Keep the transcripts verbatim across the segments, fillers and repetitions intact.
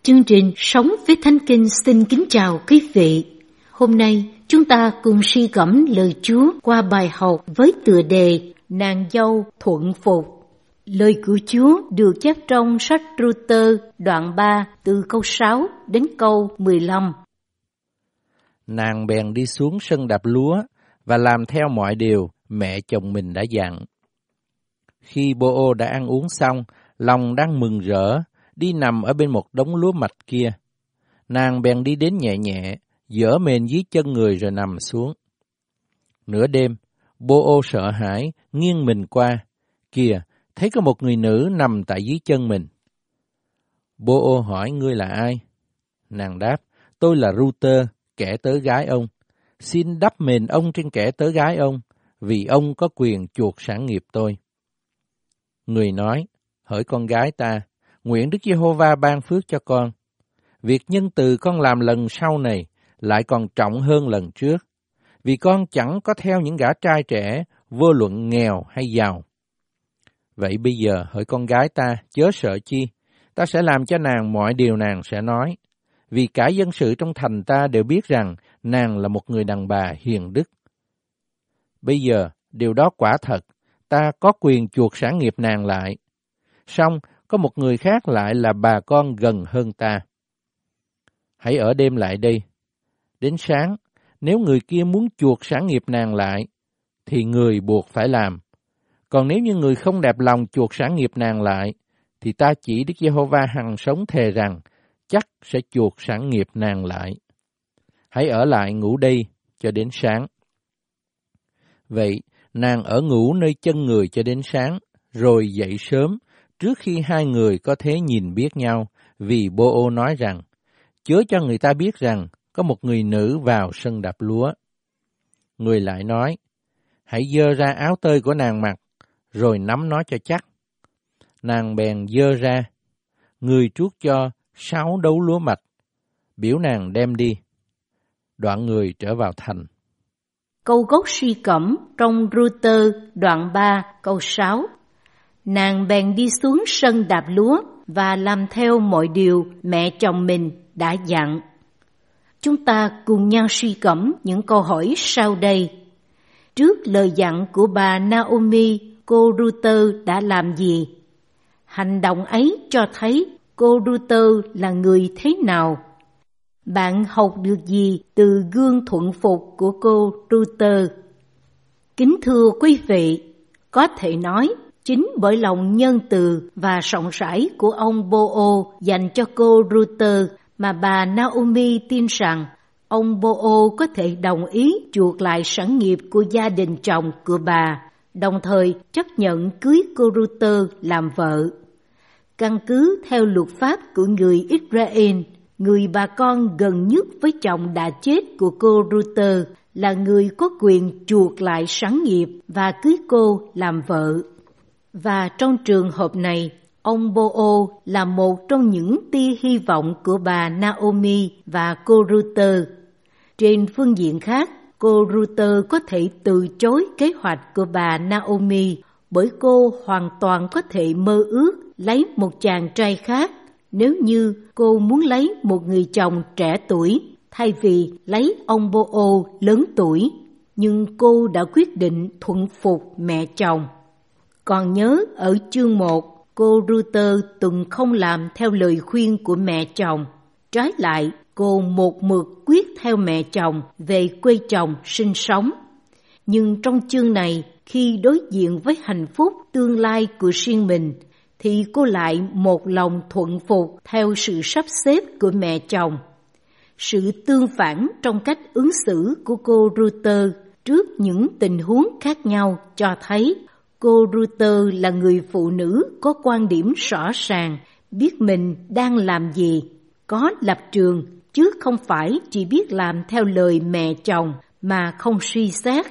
Chương trình Sống với Thánh Kinh xin kính chào quý vị. Hôm nay chúng ta cùng suy gẫm lời Chúa qua bài học với tựa đề Nàng dâu thuận phục. Lời của Chúa được chép trong sách Ruther đoạn ba từ câu sáu đến câu mười lăm. Nàng bèn đi xuống sân đạp lúa và làm theo mọi điều mẹ chồng mình đã dặn. Khi Bô-ô đã ăn uống xong, lòng đang mừng rỡ, đi nằm ở bên một đống lúa mạch kia. Nàng bèn đi đến nhẹ nhẹ, dỡ mền dưới chân người rồi nằm xuống. Nửa đêm, Bô-ô sợ hãi, nghiêng mình qua. Kìa, thấy có một người nữ nằm tại dưới chân mình. Bô-ô hỏi, ngươi là ai? Nàng đáp, tôi là Ruther, kẻ tớ gái ông. Xin đắp mền ông trên kẻ tớ gái ông, vì ông có quyền chuộc sản nghiệp tôi. Người nói, hỡi con gái ta, nguyện Đức Giê-hô-va ban phước cho con. Việc nhân từ con làm lần sau này lại còn trọng hơn lần trước, vì con chẳng có theo những gã trai trẻ, vô luận nghèo hay giàu. Vậy bây giờ, hỡi con gái ta, chớ sợ chi, ta sẽ làm cho nàng mọi điều nàng sẽ nói, vì cả dân sự trong thành ta đều biết rằng nàng là một người đàn bà hiền đức. Bây giờ, điều đó quả thật, ta có quyền chuộc sản nghiệp nàng lại. Song có một người khác lại là bà con gần hơn ta. Hãy ở đêm lại đây. Đến sáng, nếu người kia muốn chuộc sản nghiệp nàng lại, thì người buộc phải làm. Còn nếu như người không đẹp lòng chuộc sản nghiệp nàng lại, thì ta chỉ Đức Giê-hô-va hằng sống thề rằng chắc sẽ chuộc sản nghiệp nàng lại. Hãy ở lại ngủ đây cho đến sáng. Vậy, nàng ở ngủ nơi chân người cho đến sáng, rồi dậy sớm, trước khi hai người có thể nhìn biết nhau, vì Bô-ô nói rằng, chớ cho người ta biết rằng có một người nữ vào sân đạp lúa. Người lại nói, hãy giơ ra áo tơi của nàng mặc, rồi nắm nó cho chắc. Nàng bèn giơ ra, người truốc cho sáu đấu lúa mạch, biểu nàng đem đi. Đoạn người trở vào thành. Câu gốc suy cẩm trong Ruther đoạn ba câu sáu. Nàng bèn đi xuống sân đạp lúa và làm theo mọi điều mẹ chồng mình đã dặn. Chúng ta cùng nhau suy gẫm những câu hỏi sau đây. Trước lời dặn của bà Naomi, cô Ruther đã làm gì? Hành động ấy cho thấy cô Ruther là người thế nào? Bạn học được gì từ gương thuận phục của cô Ruther? Kính thưa quý vị, có thể nói chính bởi lòng nhân từ và rộng rãi của ông Bô-ô dành cho cô Ruther mà bà Naomi tin rằng ông Bô-ô có thể đồng ý chuộc lại sản nghiệp của gia đình chồng của bà, đồng thời chấp nhận cưới cô Ruther làm vợ. Căn cứ theo luật pháp của người Israel, người bà con gần nhất với chồng đã chết của cô Ruther là người có quyền chuộc lại sản nghiệp và cưới cô làm vợ. Và trong trường hợp này, ông Bô-ô là một trong những tia hy vọng của bà Naomi và cô Ruther. Trên phương diện khác, cô Ruther có thể từ chối kế hoạch của bà Naomi bởi cô hoàn toàn có thể mơ ước lấy một chàng trai khác nếu như cô muốn lấy một người chồng trẻ tuổi thay vì lấy ông Bô-ô lớn tuổi. Nhưng cô đã quyết định thuận phục mẹ chồng. Còn nhớ ở chương một, cô Ruther từng không làm theo lời khuyên của mẹ chồng. Trái lại, cô một mực quyết theo mẹ chồng về quê chồng sinh sống. Nhưng trong chương này, khi đối diện với hạnh phúc tương lai của riêng mình, thì cô lại một lòng thuận phục theo sự sắp xếp của mẹ chồng. Sự tương phản trong cách ứng xử của cô Ruther trước những tình huống khác nhau cho thấy cô Ruther là người phụ nữ có quan điểm rõ ràng, biết mình đang làm gì, có lập trường, chứ không phải chỉ biết làm theo lời mẹ chồng mà không suy xét.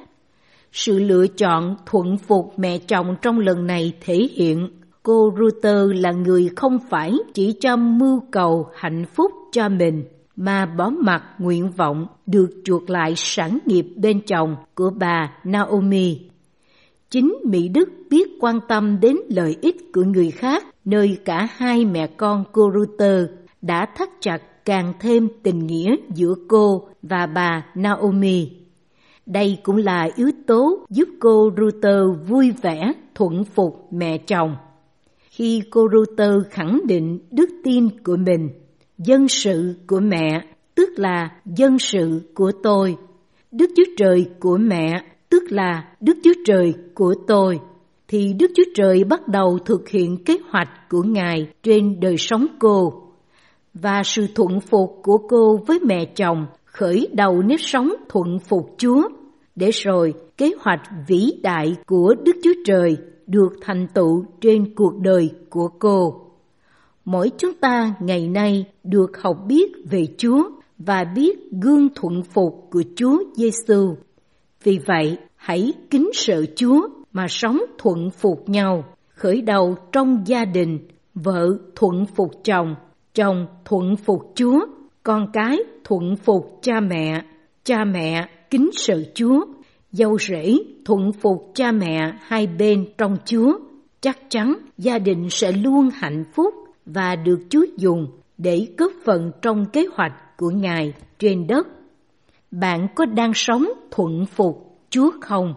Sự lựa chọn thuận phục mẹ chồng trong lần này thể hiện cô Ruther là người không phải chỉ cho mưu cầu hạnh phúc cho mình, mà bỏ mặc nguyện vọng được chuộc lại sản nghiệp bên chồng của bà Naomi. Chính Mỹ Đức biết quan tâm đến lợi ích của người khác, nơi cả hai mẹ con cô Ruther đã thắt chặt càng thêm tình nghĩa giữa cô và bà Naomi. Đây cũng là yếu tố giúp cô Ruther vui vẻ thuận phục mẹ chồng. Khi cô Ruther khẳng định đức tin của mình, dân sự của mẹ tức là dân sự của tôi, Đức Chúa Trời của mẹ tức là Đức Chúa Trời của tôi, thì Đức Chúa Trời bắt đầu thực hiện kế hoạch của Ngài trên đời sống cô. Và sự thuận phục của cô với mẹ chồng khởi đầu nếp sống thuận phục Chúa, để rồi kế hoạch vĩ đại của Đức Chúa Trời được thành tựu trên cuộc đời của cô. Mỗi chúng ta ngày nay được học biết về Chúa và biết gương thuận phục của Chúa Giêsu. Vì vậy, hãy kính sợ Chúa mà sống thuận phục nhau, khởi đầu trong gia đình, vợ thuận phục chồng, chồng thuận phục Chúa, con cái thuận phục cha mẹ, cha mẹ kính sợ Chúa, dâu rể thuận phục cha mẹ hai bên trong Chúa. Chắc chắn gia đình sẽ luôn hạnh phúc và được Chúa dùng để góp phần trong kế hoạch của Ngài trên đất. Bạn có đang sống thuận phục Chúa không?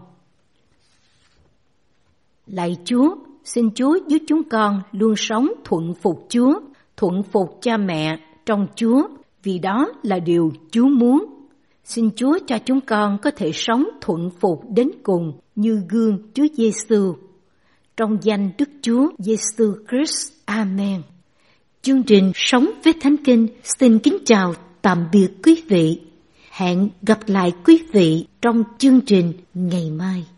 Lạy Chúa, xin Chúa giúp chúng con luôn sống thuận phục Chúa, thuận phục cha mẹ trong Chúa, vì đó là điều Chúa muốn. Xin Chúa cho chúng con có thể sống thuận phục đến cùng như gương Chúa Giêsu. Trong danh Đức Chúa Giêsu Christ. Amen. Chương trình Sống với Thánh Kinh xin kính chào tạm biệt quý vị. Hẹn gặp lại quý vị trong chương trình ngày mai.